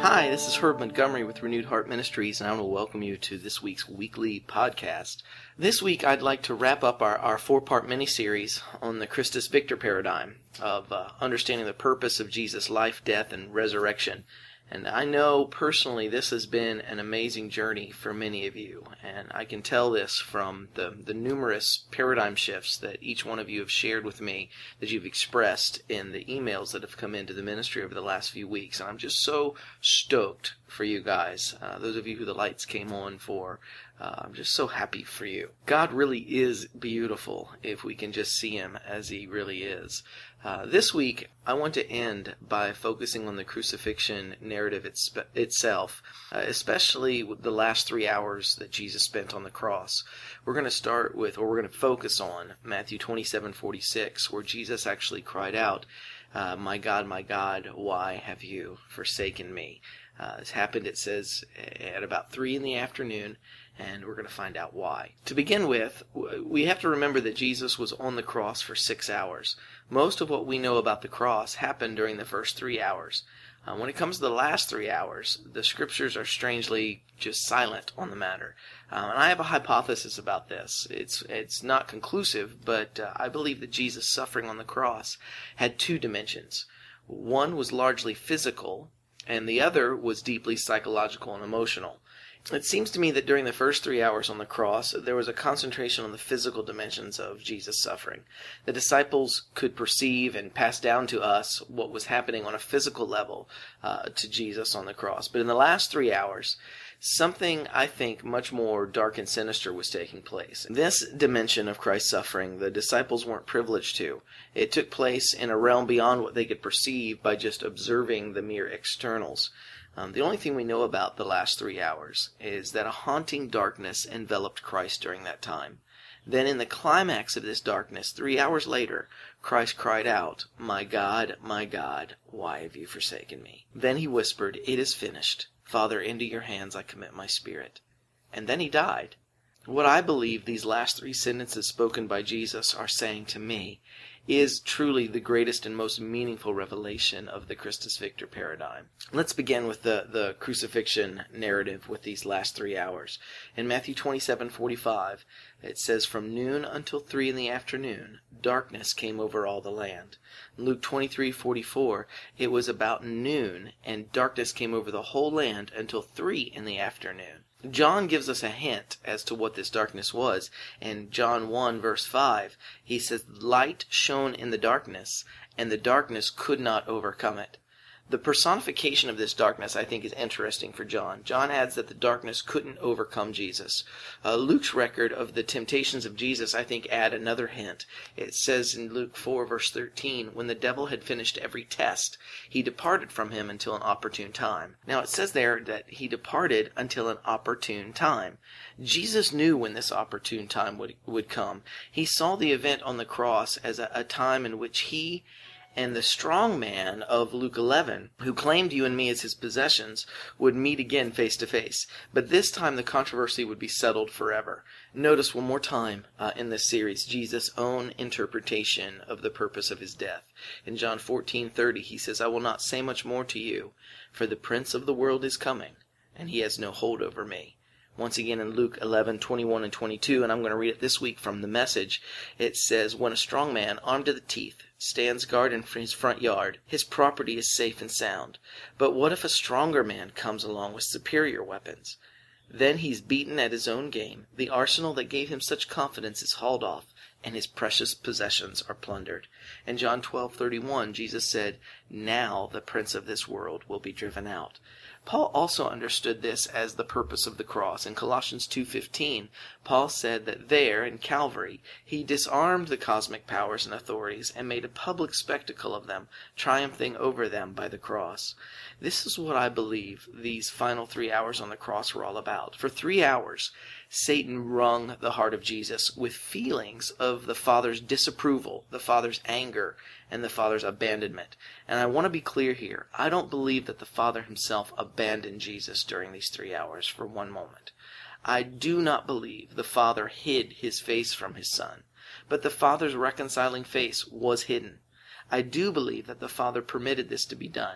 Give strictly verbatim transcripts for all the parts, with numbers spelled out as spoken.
Hi, this is Herb Montgomery with Renewed Heart Ministries, and I want to welcome you to this week's weekly podcast. This week, I'd like to wrap up our, our four-part mini-series on the Christus Victor paradigm of uh, understanding the purpose of Jesus' life, death, and resurrection. And I know personally this has been an amazing journey for many of you, and I can tell this from the, the numerous paradigm shifts that each one of you have shared with me, that you've expressed in the emails that have come into the ministry over the last few weeks. And I'm just so stoked for you guys, uh, those of you who the lights came on for. Uh, I'm just so happy for you. God really is beautiful if we can just see Him as He really is. Uh, this week, I want to end by focusing on the crucifixion narrative it's, itself, uh, especially with the last three hours that Jesus spent on the cross. We're going to start with, or we're going to focus on Matthew twenty-seven forty-six, where Jesus actually cried out, uh, "My God, my God, why have you forsaken me?" Uh, this happened, it says, at about three in the afternoon, and we're going to find out why. To begin with, we have to remember that Jesus was on the cross for six hours. Most of what we know about the cross happened during the first three hours. Uh, when it comes to the last three hours, the scriptures are strangely just silent on the matter. Um, and I have a hypothesis about this. It's it's not conclusive, but uh, I believe that Jesus' suffering on the cross had two dimensions. One was largely physical, and the other was deeply psychological and emotional. It seems to me that during the first three hours on the cross, there was a concentration on the physical dimensions of Jesus' suffering. The disciples could perceive and pass down to us what was happening on a physical level uh, to Jesus on the cross. But in the last three hours, something, I think, much more dark and sinister was taking place. This dimension of Christ's suffering, the disciples weren't privileged to. It took place in a realm beyond what they could perceive by just observing the mere externals. Um, the only thing we know about the last three hours is that a haunting darkness enveloped Christ during that time. Then in the climax of this darkness, three hours later, Christ cried out, "My God, my God, why have you forsaken me?" Then he whispered, "It is finished. Father, into your hands I commit my spirit." And then he died. What I believe these last three sentences spoken by Jesus are saying to me is truly the greatest and most meaningful revelation of the Christus Victor paradigm. Let's begin with the, the crucifixion narrative with these last three hours. In Matthew twenty-seven forty-five, it says, "From noon until three in the afternoon, darkness came over all the land." In Luke twenty-three forty-four, it was about noon, and darkness came over the whole land until three in the afternoon. John gives us a hint as to what this darkness was. In John one, verse five, he says, "Light shone in the darkness, and the darkness could not overcome it." The personification of this darkness, I think, is interesting for John. John adds that the darkness couldn't overcome Jesus. Uh, Luke's record of the temptations of Jesus, I think, add another hint. It says in Luke four, verse thirteen, "When the devil had finished every test, he departed from him until an opportune time." Now, it says there that he departed until an opportune time. Jesus knew when this opportune time would, would come. He saw the event on the cross as a, a time in which he and the strong man of Luke eleven, who claimed you and me as his possessions, would meet again face to face. But this time the controversy would be settled forever. Notice one more time uh, in this series Jesus' own interpretation of the purpose of his death. In John fourteen thirty, he says, "I will not say much more to you, for the prince of the world is coming, and he has no hold over me." Once again in Luke eleven twenty-one and twenty-two, and I'm going to read it this week from the Message, it says, "When a strong man, armed to the teeth, stands guard in his front yard, his property is safe and sound. But what if a stronger man comes along with superior weapons? Then he's beaten at his own game. The arsenal that gave him such confidence is hauled off, and his precious possessions are plundered." In John twelve thirty-one, Jesus said, "Now the prince of this world will be driven out." Paul also understood this as the purpose of the cross. In Colossians two fifteen, Paul said that there, in Calvary, he disarmed the cosmic powers and authorities and made a public spectacle of them, triumphing over them by the cross. This is what I believe these final three hours on the cross were all about. For three hours, Satan wrung the heart of Jesus with feelings of the Father's disapproval, the Father's anger, and the Father's abandonment. And I want to be clear here. I don't believe that the Father himself abandoned Jesus during these three hours for one moment. I do not believe the Father hid his face from his Son, but the Father's reconciling face was hidden. I do believe that the Father permitted this to be done,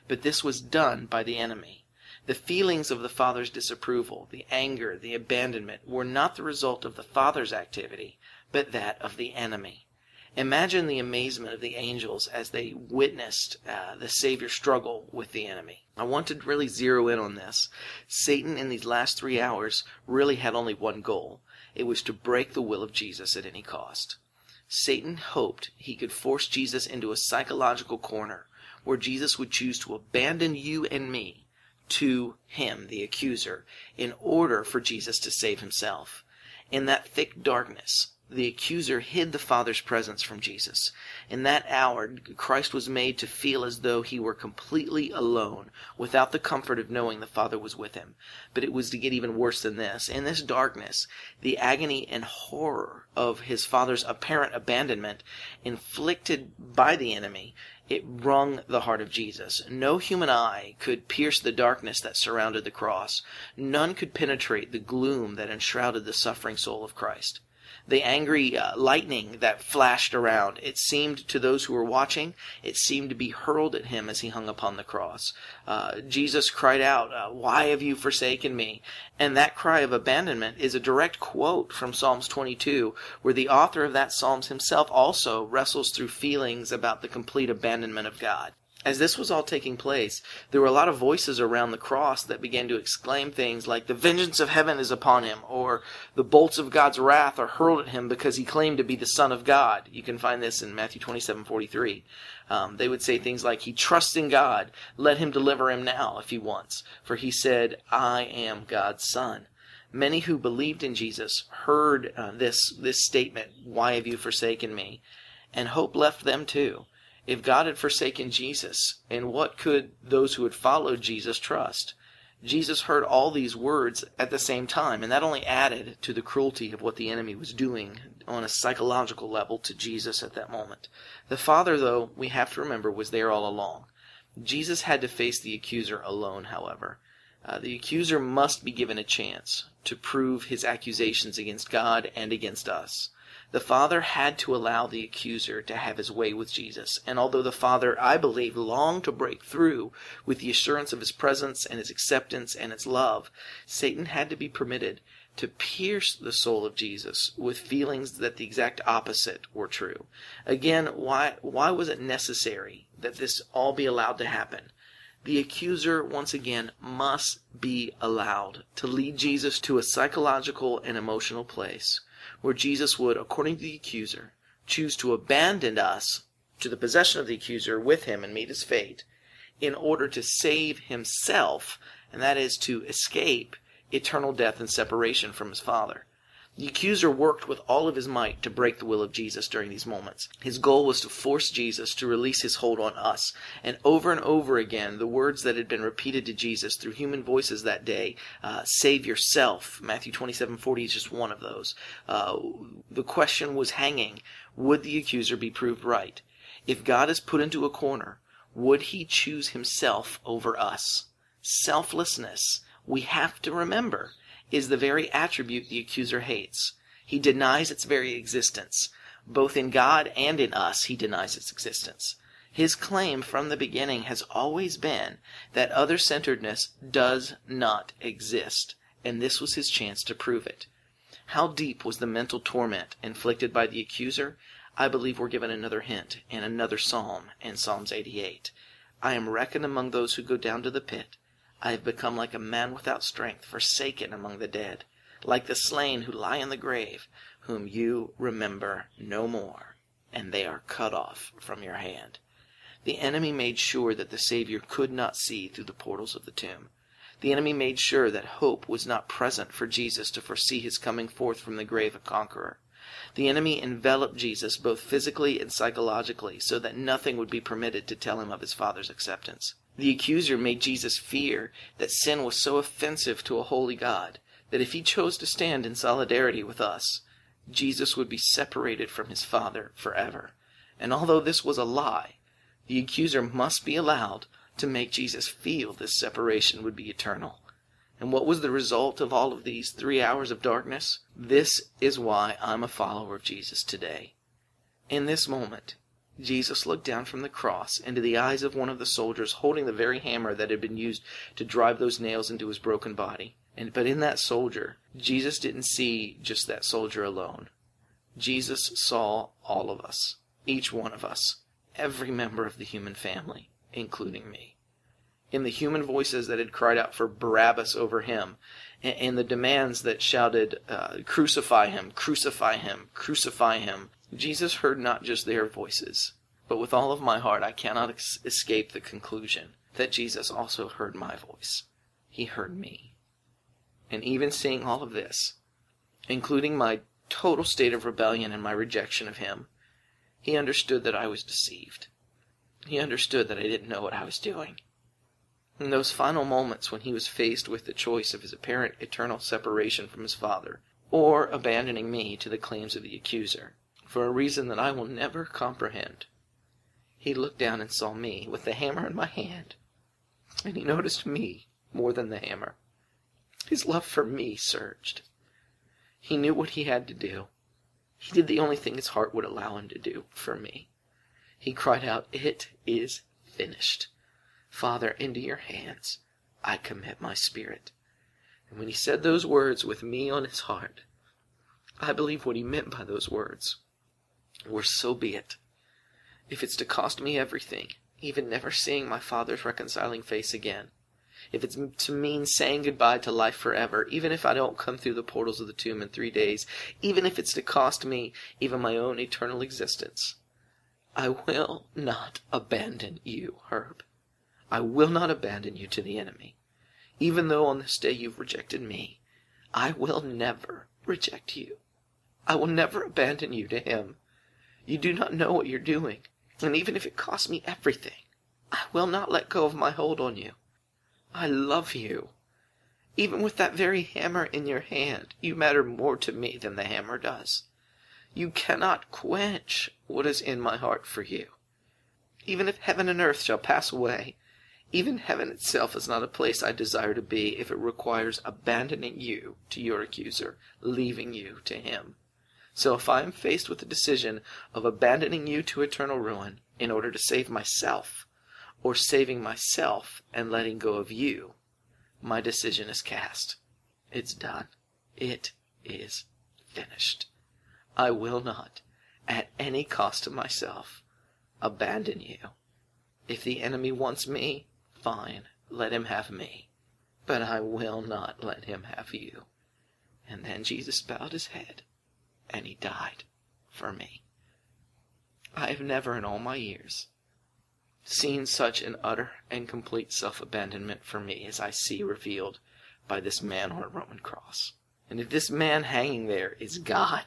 but this was done by the enemy. The feelings of the Father's disapproval, the anger, the abandonment, were not the result of the Father's activity, but that of the enemy. Imagine the amazement of the angels as they witnessed uh, the Savior struggle with the enemy. I want to really zero in on this. Satan in these last three hours really had only one goal. It was to break the will of Jesus at any cost. Satan hoped he could force Jesus into a psychological corner where Jesus would choose to abandon you and me to him, the accuser, in order for Jesus to save himself. In that thick darkness, the accuser hid the Father's presence from Jesus. In that hour, Christ was made to feel as though he were completely alone, without the comfort of knowing the Father was with him. But it was to get even worse than this. In this darkness, the agony and horror of his Father's apparent abandonment, inflicted by the enemy, it wrung the heart of Jesus. No human eye could pierce the darkness that surrounded the cross. None could penetrate the gloom that enshrouded the suffering soul of Christ. The angry uh, lightning that flashed around, it seemed to those who were watching, it seemed to be hurled at him as he hung upon the cross. Uh, Jesus cried out, uh, "Why have you forsaken me?" And that cry of abandonment is a direct quote from Psalms twenty-two, where the author of that Psalms himself also wrestles through feelings about the complete abandonment of God. As this was all taking place, there were a lot of voices around the cross that began to exclaim things like, "The vengeance of heaven is upon him," or "The bolts of God's wrath are hurled at him because he claimed to be the Son of God." You can find this in Matthew twenty-seven forty-three. Um, they would say things like, "He trusts in God. Let him deliver him now if he wants. For he said, I am God's Son." Many who believed in Jesus heard uh, this, this statement, "Why have you forsaken me?" And hope left them too. If God had forsaken Jesus, in what could those who had followed Jesus trust? Jesus heard all these words at the same time, and that only added to the cruelty of what the enemy was doing on a psychological level to Jesus at that moment. The Father, though, we have to remember, was there all along. Jesus had to face the accuser alone, however. Uh, the accuser must be given a chance to prove his accusations against God and against us. The Father had to allow the accuser to have his way with Jesus, and although the Father, I believe, longed to break through with the assurance of his presence and his acceptance and its love, Satan had to be permitted to pierce the soul of Jesus with feelings that the exact opposite were true. Again, why, why was it necessary that this all be allowed to happen? The accuser, once again, must be allowed to lead Jesus to a psychological and emotional place where Jesus would, according to the accuser, choose to abandon us to the possession of the accuser with him and meet his fate in order to save himself, and that is to escape eternal death and separation from his Father. The accuser worked with all of his might to break the will of Jesus during these moments. His goal was to force Jesus to release his hold on us. And over and over again, the words that had been repeated to Jesus through human voices that day, uh, "Save yourself," Matthew twenty-seven forty is just one of those. Uh, the question was hanging, would the accuser be proved right? If God is put into a corner, would he choose himself over us? Selflessness, we have to remember, is the very attribute the accuser hates. He denies its very existence. Both in God and in us, he denies its existence. His claim from the beginning has always been that other-centeredness does not exist, and this was his chance to prove it. How deep was the mental torment inflicted by the accuser? I believe we're given another hint in another psalm, in Psalms eighty-eight. "I am reckoned among those who go down to the pit. I have become like a man without strength, forsaken among the dead, like the slain who lie in the grave, whom you remember no more, and they are cut off from your hand." The enemy made sure that the Savior could not see through the portals of the tomb. The enemy made sure that hope was not present for Jesus to foresee his coming forth from the grave a conqueror. The enemy enveloped Jesus both physically and psychologically so that nothing would be permitted to tell him of his Father's acceptance. The accuser made Jesus fear that sin was so offensive to a holy God that if he chose to stand in solidarity with us, Jesus would be separated from his Father forever. And although this was a lie, the accuser must be allowed to make Jesus feel this separation would be eternal. And what was the result of all of these three hours of darkness? This is why I'm a follower of Jesus today. In this moment, Jesus looked down from the cross into the eyes of one of the soldiers holding the very hammer that had been used to drive those nails into his broken body. And but in that soldier, Jesus didn't see just that soldier alone. Jesus saw all of us, each one of us, every member of the human family, including me. In the human voices that had cried out for Barabbas over him, and the demands that shouted, uh, crucify him, crucify him, crucify him, Jesus heard not just their voices, but with all of my heart I cannot ex- escape the conclusion that Jesus also heard my voice. He heard me. And even seeing all of this, including my total state of rebellion and my rejection of him, he understood that I was deceived. He understood that I didn't know what I was doing. In those final moments when he was faced with the choice of his apparent eternal separation from his Father, or abandoning me to the claims of the accuser, for a reason that I will never comprehend, he looked down and saw me with the hammer in my hand, and he noticed me more than the hammer. His love for me surged. He knew what he had to do. He did the only thing his heart would allow him to do for me. He cried out, "It is finished. Father, into your hands I commit my spirit." And when he said those words with me on his heart, I believe what he meant by those words were, so be it. If it's to cost me everything, even never seeing my Father's reconciling face again, if it's to mean saying goodbye to life forever, even if I don't come through the portals of the tomb in three days, even if it's to cost me even my own eternal existence, I will not abandon you, Herb. I will not abandon you to the enemy. Even though on this day you've rejected me, I will never reject you. I will never abandon you to him. You do not know what you're doing, and even if it costs me everything, I will not let go of my hold on you. I love you. Even with that very hammer in your hand, you matter more to me than the hammer does. You cannot quench what is in my heart for you. Even if heaven and earth shall pass away, even heaven itself is not a place I desire to be if it requires abandoning you to your accuser, leaving you to him. So if I am faced with the decision of abandoning you to eternal ruin in order to save myself, or saving myself and letting go of you, my decision is cast. It's done. It is finished. I will not, at any cost to myself, abandon you. If the enemy wants me, fine, let him have me. But I will not let him have you. And then Jesus bowed his head, and he died for me. I have never in all my years seen such an utter and complete self-abandonment for me as I see revealed by this man on a Roman cross. And if this man hanging there is God,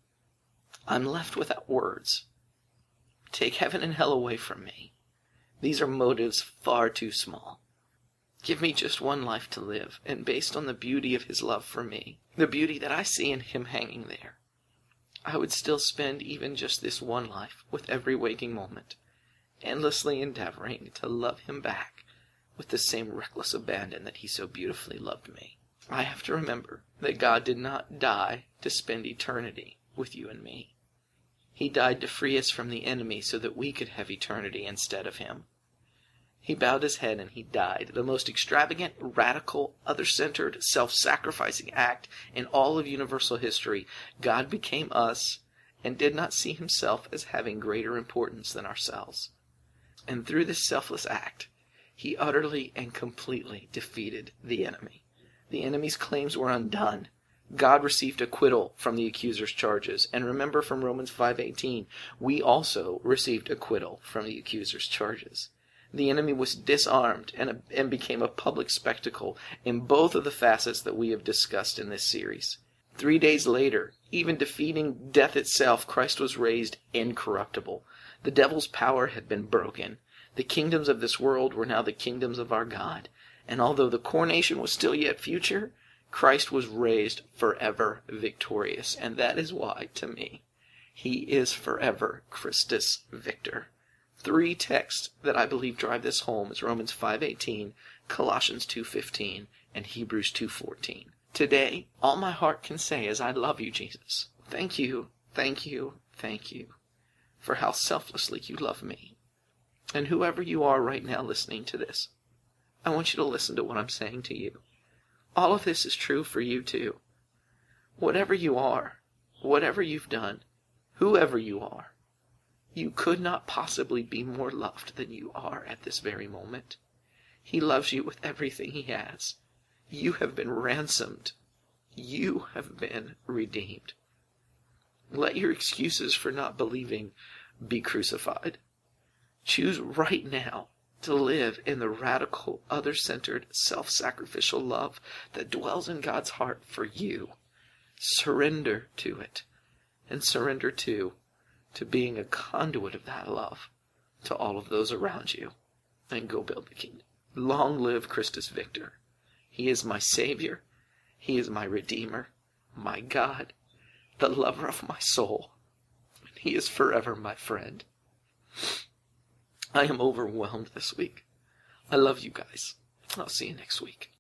I'm left without words. Take heaven and hell away from me. These are motives far too small. Give me just one life to live, and based on the beauty of his love for me, the beauty that I see in him hanging there, I would still spend even just this one life with every waking moment, endlessly endeavoring to love him back with the same reckless abandon that he so beautifully loved me. I have to remember that God did not die to spend eternity with you and me. He died to free us from the enemy so that we could have eternity instead of him. He bowed his head and he died, the most extravagant, radical, other-centered, self-sacrificing act in all of universal history. God became us and did not see himself as having greater importance than ourselves. And through this selfless act, he utterly and completely defeated the enemy. The enemy's claims were undone. God received acquittal from the accuser's charges. And remember from Romans five eighteen, we also received acquittal from the accuser's charges. The enemy was disarmed and, and became a public spectacle in both of the facets that we have discussed in this series. Three days later, even defeating death itself, Christ was raised incorruptible. The devil's power had been broken. The kingdoms of this world were now the kingdoms of our God. And although the coronation was still yet future, Christ was raised forever victorious. And that is why, to me, he is forever Christus Victor. Three texts that I believe drive this home is Romans five eighteen, Colossians two fifteen, and Hebrews two fourteen. Today, all my heart can say is, I love you, Jesus. Thank you, thank you, thank you for how selflessly you love me. And whoever you are right now listening to this, I want you to listen to what I'm saying to you. All of this is true for you too. Whatever you are, whatever you've done, whoever you are, you could not possibly be more loved than you are at this very moment. He loves you with everything he has. You have been ransomed. You have been redeemed. Let your excuses for not believing be crucified. Choose right now to live in the radical, other-centered, self-sacrificial love that dwells in God's heart for you. Surrender to it, and surrender too to being a conduit of that love to all of those around you, and go build the kingdom. Long live Christus Victor. He is my Savior. He is my Redeemer, my God, the lover of my soul. And he is forever my friend. I am overwhelmed this week. I love you guys. I'll see you next week.